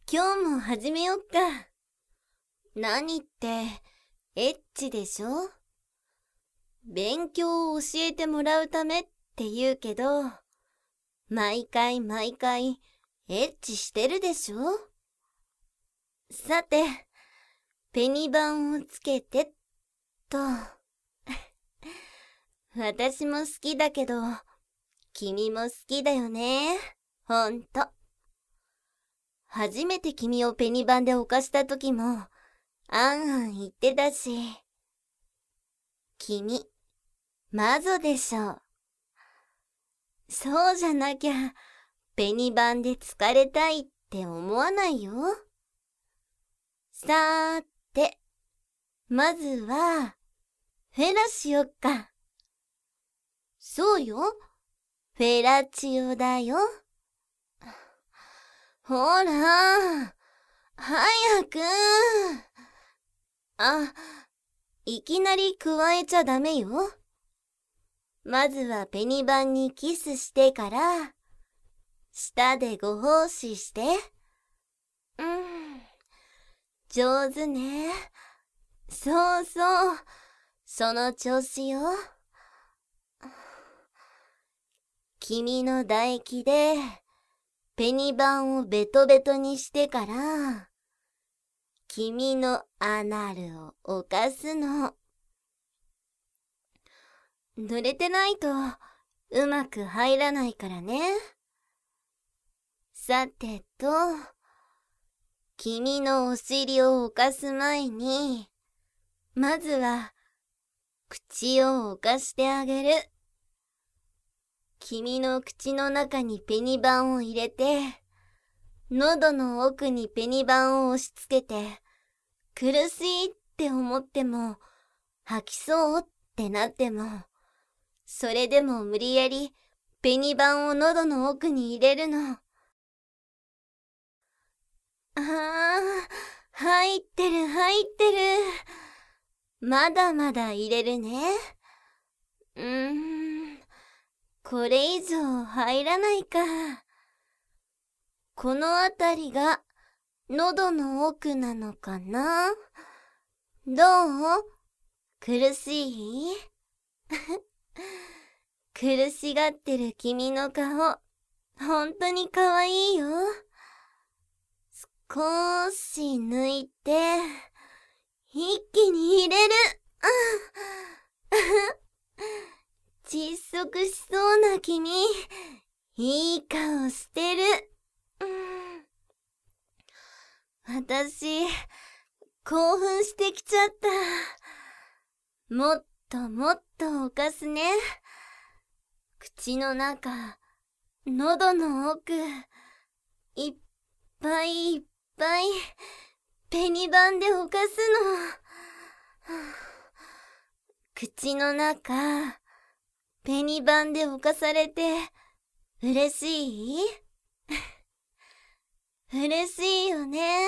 今日も始めよっか。何って、エッチでしょ？勉強を教えてもらうためって言うけど、毎回、エッチしてるでしょ？さて、ペニバンをつけてっと。私も好きだけど、君も好きだよね。ほんと。初めて君をペニバンで犯した時も、あんあん言ってたし。君、魔女でしょ。そうじゃなきゃ、ペニバンで疲れたいって思わないよ。さーて、まずは、フェラしよっか。そうよ、フェラチオだよ。ほら、早く。いきなり加えちゃダメよ。まずはペニバンにキスしてから、舌でご奉仕して。上手ね。そうそう、その調子よ。君の唾液で、ペニバンをベトベトにしてから、君のアナルを犯すの。濡れてないとうまく入らないからね。さてと、君のお尻を犯す前に、まずは口を犯してあげる。君の口の中にペニバンを入れて、喉の奥にペニバンを押し付けて、苦しいって思っても、吐きそうってなっても、それでも無理やりペニバンを喉の奥に入れるの。入ってる。まだまだ入れるね。これ以上入らないか。このあたりが喉の奥なのかな？どう？苦しい？苦しがってる君の顔、ほんとにかわいいよ。少し抜いて、一気に入れる。窒息しそうな君、いい顔してる。私、興奮してきちゃった。もっと犯すね。口の中、喉の奥、いっぱい、ペニバンで犯すの。口の中、ペニバンで犯されて、嬉しい？嬉しいよね。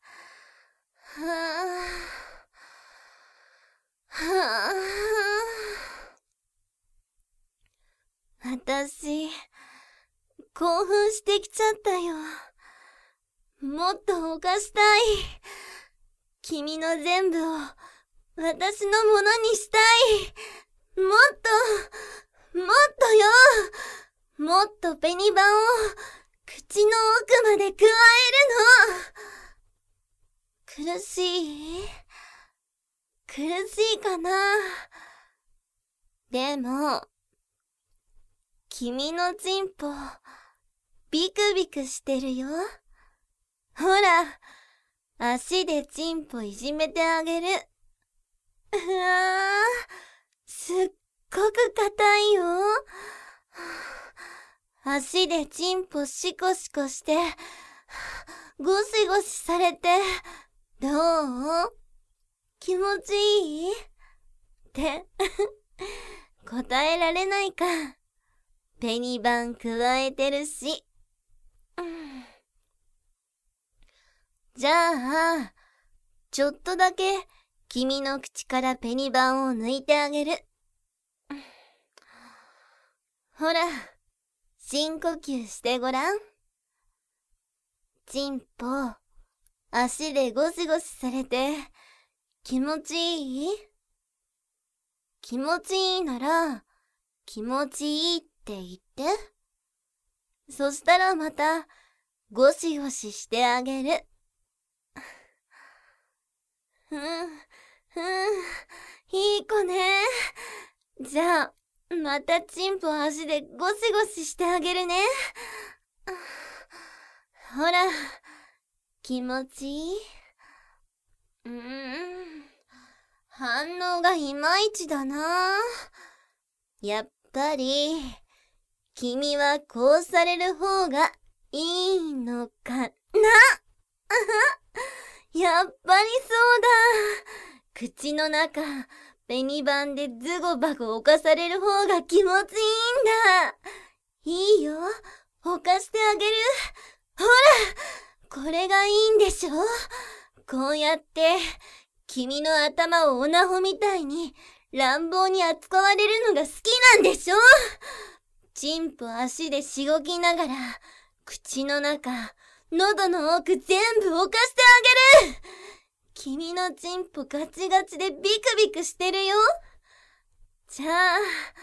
私、興奮してきちゃったよ。もっと犯したい。君の全部を私のものにしたい。もっとよ。もっとペニバンを口の奥まで加えるの。苦しいかな。でも、君のチンポ、ビクビクしてるよ。ほら、足でチンポいじめてあげる。すっごく硬いよ。足でチンポシコシコして、ゴシゴシされて、どう？気持ちいい？って答えられないか。ペニバン加えてるし。じゃあ、ちょっとだけ君の口からペニバンを抜いてあげる。ほら、深呼吸してごらん。チンポ、 足でゴシゴシされて気持ちいい？気持ちいいなら気持ちいいって言って。そしたらまたゴシゴシしてあげる。いい子ね。じゃあ、またチンポ足でゴシゴシしてあげるね。ほら、気持ちいい？反応がいまいちだな。やっぱり、君はこうされる方がいいのかな。やっぱりそうだ。口の中、紅板でズゴバゴ犯される方が気持ちいいんだ。いいよ、犯してあげる。ほら、これがいいんでしょ。こうやって、君の頭をオナホみたいに乱暴に扱われるのが好きなんでしょ。チンポ足でしごきながら、口の中、喉の奥全部犯してあげる。君のチンポガチガチでビクビクしてるよ。じゃあ、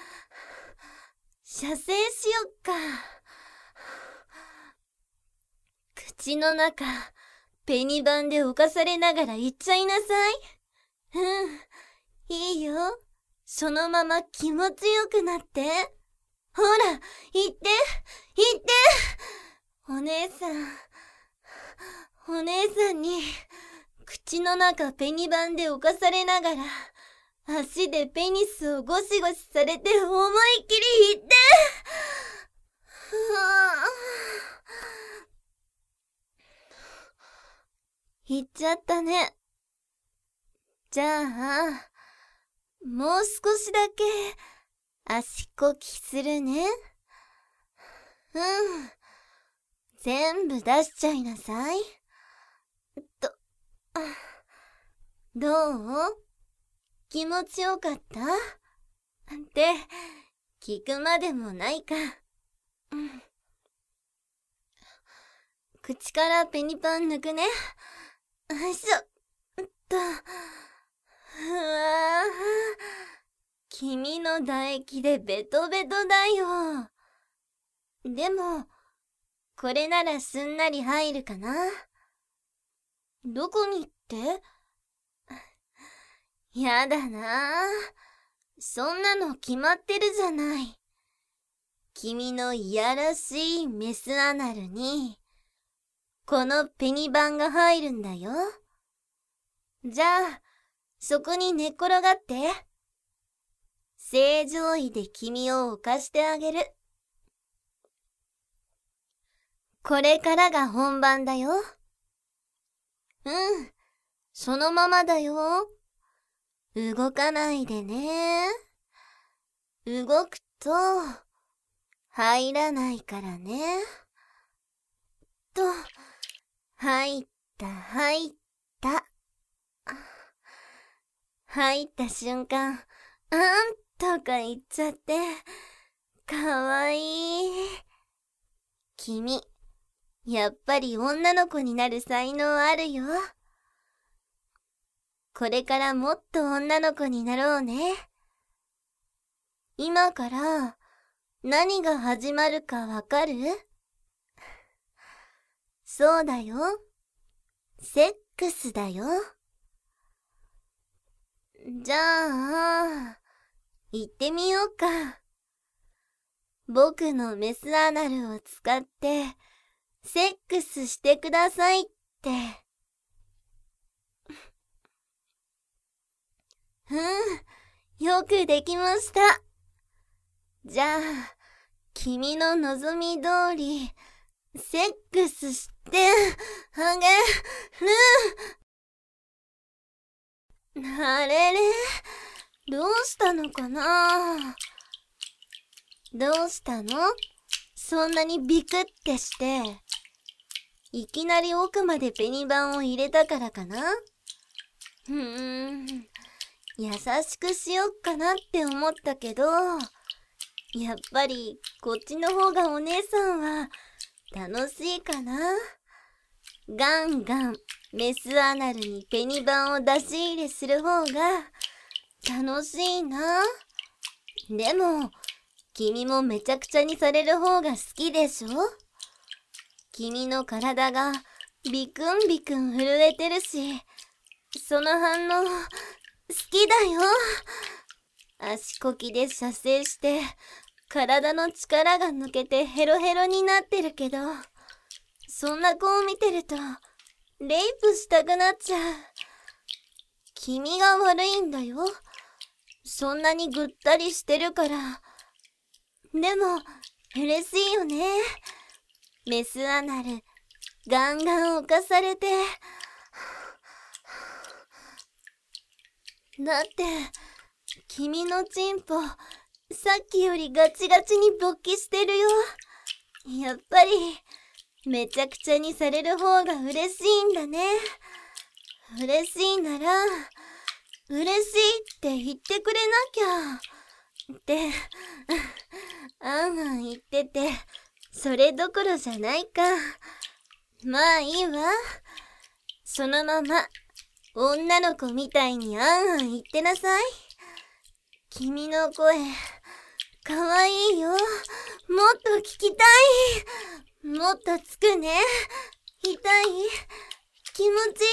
射精しよっか。口の中、ペニバンで犯されながら行っちゃいなさい。いいよ。そのまま気持ちよくなって。ほら、行って、行って。お姉さんに、口の中ペニバンで犯されながら、足でペニスをゴシゴシされて思いっきり行って。行っちゃったね。じゃあ、もう少しだけ足こきするね。全部出しちゃいなさい。どう？気持ちよかったって聞くまでもないか。口からペニパン抜くね。よいしょ。うわぁ。君の唾液でベトベトだよ。でも、これならすんなり入るかな。どこにって？やだな。そんなの決まってるじゃない。君のいやらしいメスアナルに、このペニバンが入るんだよ。じゃあ、そこに寝っ転がって。正常位で君を犯してあげる。これからが本番だよ。そのままだよ。動かないでね。動くと、入らないからね。入った。入った瞬間、とか言っちゃって、かわいい。君、やっぱり女の子になる才能あるよ。これからもっと女の子になろうね。今から何が始まるかわかる？そうだよ。セックスだよ。じゃあ、行ってみようか。僕のメスアナルを使ってセックスしてくださいって。よくできました。じゃあ、君の望み通り、セックスしてあげる。あれれ、どうしたのかな？どうしたの？そんなにビクってして。いきなり奥までペニバンを入れたからかな？優しくしよっかなって思ったけど、やっぱりこっちの方がお姉さんは楽しいかな。 ガンガンメスアナルにペニバンを出し入れする方が楽しいな。でも、君もめちゃくちゃにされる方が好きでしょ？君の体がビクンビクン震えてるし、その反応好きだよ。足こきで射精して体の力が抜けてヘロヘロになってるけど、そんな子を見てるとレイプしたくなっちゃう。君が悪いんだよ。そんなにぐったりしてるから。でも嬉しいよね。メスアナルガンガン侵されて。だって君のチンポさっきよりガチガチに勃起してるよ。やっぱりめちゃくちゃにされる方が嬉しいんだね。嬉しいなら嬉しいって言ってくれなきゃってあんあん言ってて、それどころじゃないか。まあいいわ。そのまま女の子みたいにあんあん言ってなさい。君の声かわいいよ。もっと聞きたい。もっとつくね。痛い？気持ち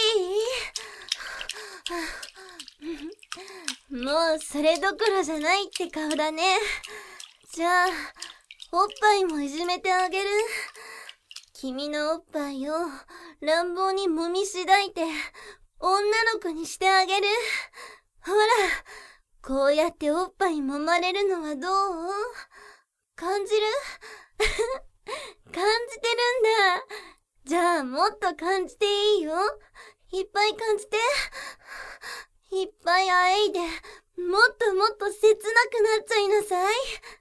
いい？もうそれどころじゃないって顔だね。じゃあおっぱいもいじめてあげる。君のおっぱいを乱暴に揉みしだいて女の子にしてあげる。ほら、こうやっておっぱい揉まれるのはどう？感じる？感じてるんだ。じゃあもっと感じていいよ。いっぱい感じて。いっぱいあえいで、もっともっと切なくなっちゃいなさい。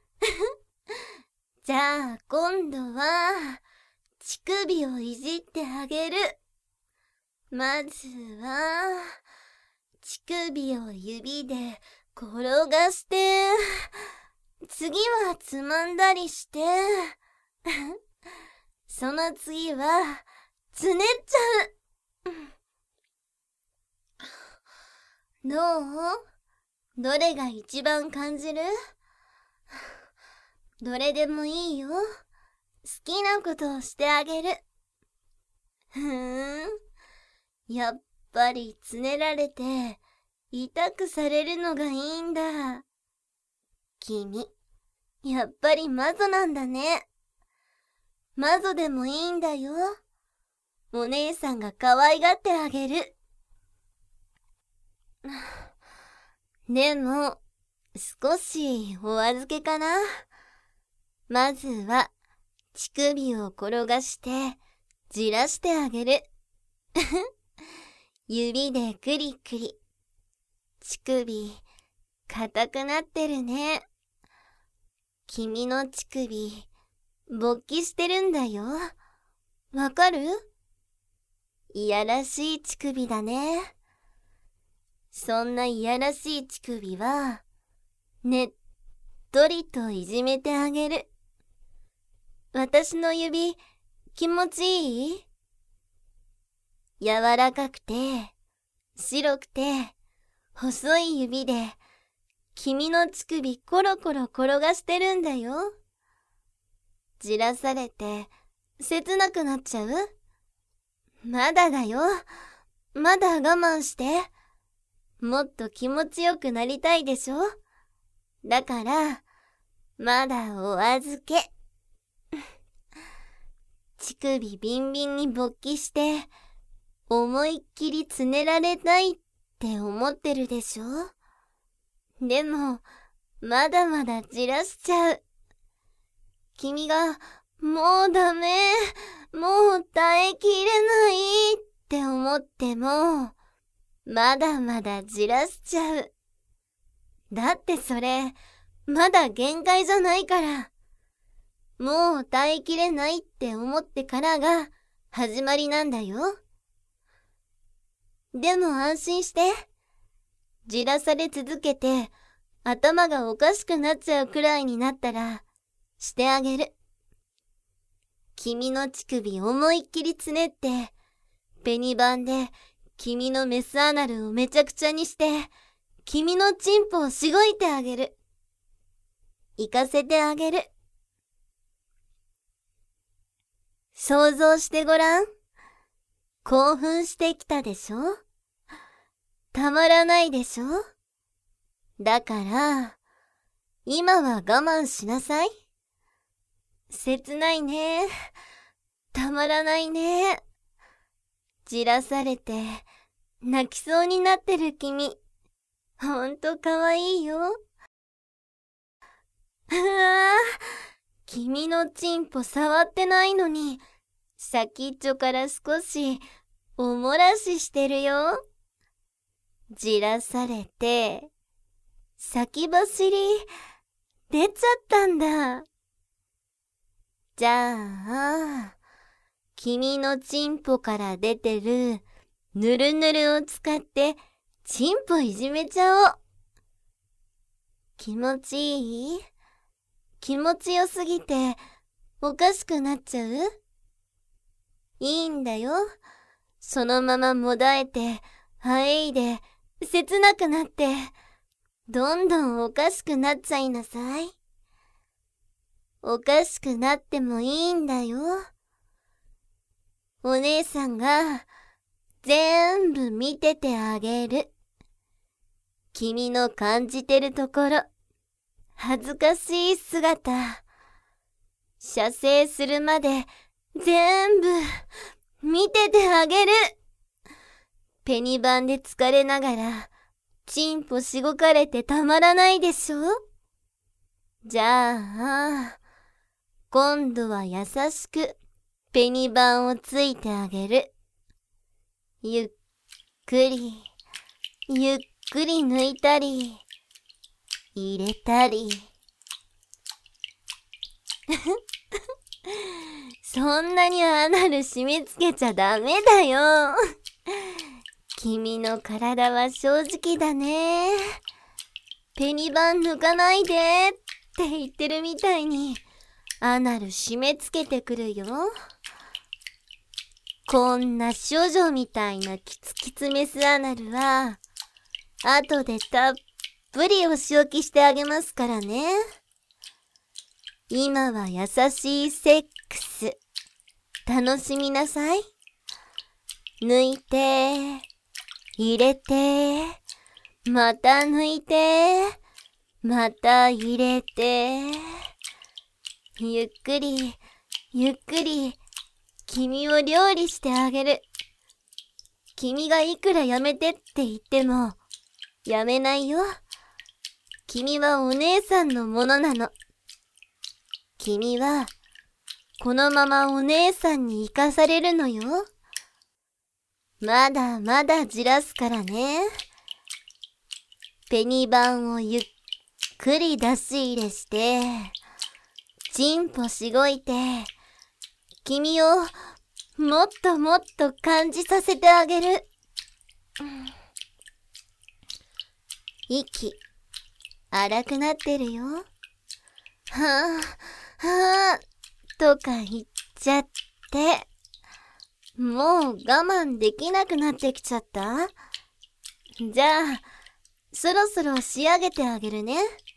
じゃあ今度は乳首をいじってあげる。まずは乳首を指で転がして、次はつまんだりしてその次はつねっちゃう。どう？どれが一番感じる？どれでもいいよ。好きなことをしてあげる。やっぱりつねられて痛くされるのがいいんだ。君、やっぱりマゾなんだね。マゾでもいいんだよ。お姉さんが可愛がってあげる。でも、少しお預けかな。まずは、乳首を転がして、じらしてあげる。指でクリクリ。乳首、硬くなってるね。君の乳首、勃起してるんだよ。わかる？いやらしい乳首だね。そんないやらしい乳首は、ねっとりといじめてあげる。私の指、気持ちいい？柔らかくて、白くて、細い指で、君の乳首コロコロ転がしてるんだよ。じらされて、切なくなっちゃう？まだだよ。まだ我慢して。もっと気持ちよくなりたいでしょ？だから、まだお預け。乳首ビンビンに勃起して、思いっきりつねられたいって思ってるでしょ？でも、まだまだじらしちゃう。君が、もうダメ、もう耐えきれないって思っても、まだまだじらしちゃう。だってそれ、まだ限界じゃないから。もう耐えきれないって思ってからが始まりなんだよ。でも安心して。じらされ続けて頭がおかしくなっちゃうくらいになったらしてあげる。君の乳首思いっきりつねってペニバンで君のメスアナルをめちゃくちゃにして、君のチンポをしごいてあげる。行かせてあげる。想像してごらん。興奮してきたでしょ？たまらないでしょ？だから、今は我慢しなさい。切ないね。たまらないね。じらされて、泣きそうになってる君。ほんとかわいいよ。君のチンポ触ってないのに、先っちょから少しおもらししてるよ。じらされて、先走り出ちゃったんだ。じゃあ、君のチンポから出てるぬるぬるを使ってチンポいじめちゃおう。気持ちいい？気持ちよすぎておかしくなっちゃう？いいんだよ。そのままもだえて、はえいで、切なくなって、どんどんおかしくなっちゃいなさい。おかしくなってもいいんだよ。お姉さんが全部見ててあげる。君の感じてるところ、恥ずかしい姿、射精するまで全部見ててあげる。ペニバンで疲れながら、チンポしごかれてたまらないでしょ？じゃあ、今度は優しくペニバンをついてあげる。ゆっくり、ゆっくり抜いたり、入れたり。そんなにアナル締め付けちゃダメだよ。君の体は正直だね。ペニバン抜かないでって言ってるみたいにアナル締め付けてくるよ。こんな処女みたいなキツキツメスアナルは後でたっぷりお仕置きしてあげますからね。今は優しいセックス楽しみなさい。抜いて入れてまた抜いてまた入れて、ゆっくりゆっくり君を料理してあげる。君がいくらやめてって言ってもやめないよ。君はお姉さんのものなの。君はこのままお姉さんに生かされるのよ。まだまだじらすからね。ペニバンをゆっくり出し入れして、チンポしごいて、君をもっともっと感じさせてあげる。息、荒くなってるよ。はぁ、はぁ、とか言っちゃって。もう我慢できなくなってきちゃった？じゃあ、そろそろ仕上げてあげるね。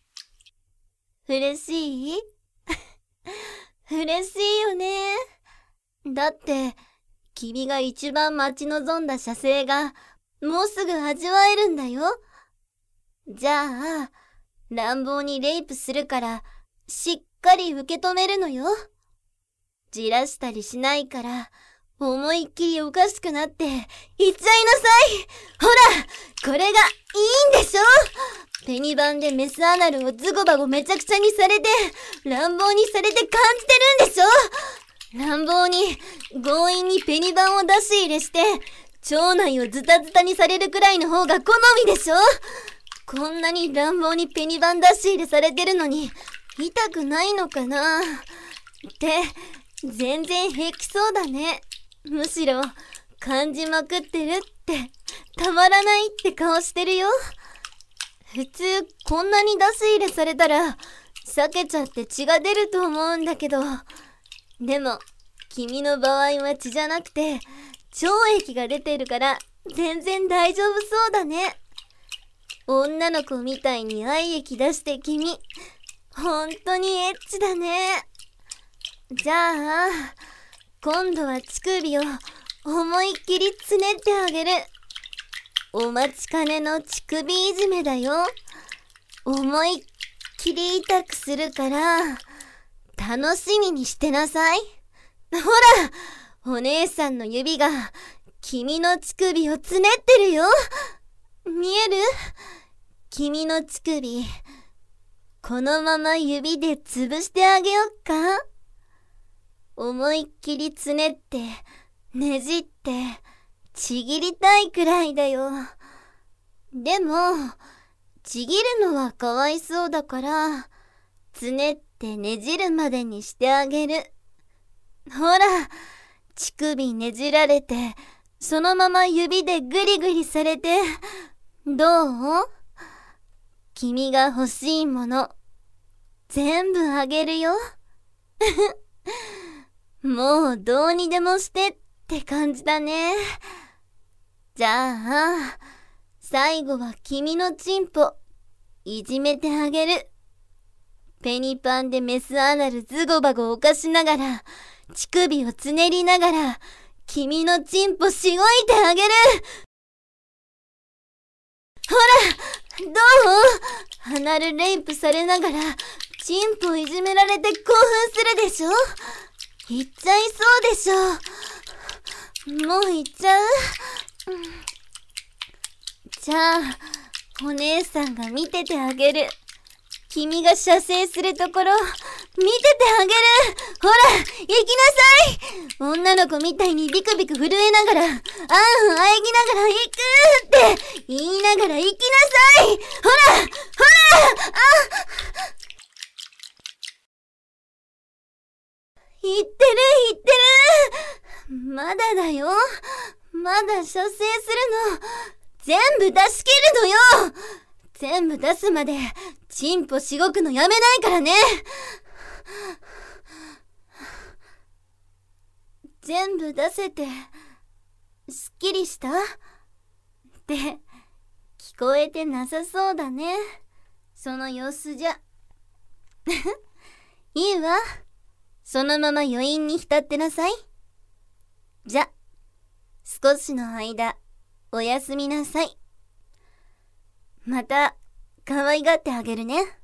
嬉しい？嬉しいよね。だって、君が一番待ち望んだ射精が、もうすぐ味わえるんだよ。じゃあ、乱暴にレイプするから、しっかり受け止めるのよ。じらしたりしないから、思いっきりおかしくなって、言っちゃいなさい。ほら、これがいいんでしょ？ペニバンでメスアナルをズゴバゴめちゃくちゃにされて、乱暴にされて感じてるんでしょ？乱暴に、強引にペニバンを出し入れして、腸内をズタズタにされるくらいの方が好みでしょ？こんなに乱暴にペニバン出し入れされてるのに、痛くないのかな？って、全然平気そうだね。むしろ、感じまくってるって、たまらないって顔してるよ。普通、こんなに出し入れされたら、避けちゃって血が出ると思うんだけど、でも、君の場合は血じゃなくて、 腸液が出てるから全然大丈夫そうだね。女の子みたいに愛液出して君、ほんとにエッチだね。じゃあ、今度は乳首を思いっきりつねってあげる。お待ちかねの乳首いじめだよ。思いっきり痛くするから、楽しみにしてなさい。ほら、お姉さんの指が君の乳首をつねってるよ。見える？君の乳首、このまま指で潰してあげよっか。思いっきりつねって、ねじって、ちぎりたいくらいだよ。でも、ちぎるのはかわいそうだから、つねってねじるまでにしてあげる。ほら、乳首ねじられて、そのまま指でグリグリされて、どう？君が欲しいもの、全部あげるよ。もうどうにでもしてって感じだね。じゃあ、最後は君のチンポ、いじめてあげる。ペニパンでメスアナルズゴバゴ犯しながら、乳首をつねりながら、君のチンポしごいてあげる。ほら、どう？アナルレイプされながら、チンポいじめられて興奮するでしょ？言っちゃいそうでしょ。もう言っちゃう？じゃあ、お姉さんが見ててあげる。君が射精するところ、見ててあげる。ほら、行きなさい。女の子みたいにビクビク震えながら、あん、喘ぎながら行くって言いながら行きなさい。ほら、ほら、言ってる。まだだよ。まだ射精するの。全部出し切るのよ。全部出すまで、チンポしごくのやめないからね。全部出せて、すっきりした？って聞こえてなさそうだね。その様子じゃ。いいわ。そのまま余韻に浸ってなさい。じゃ、少しの間、おやすみなさい。また、可愛がってあげるね。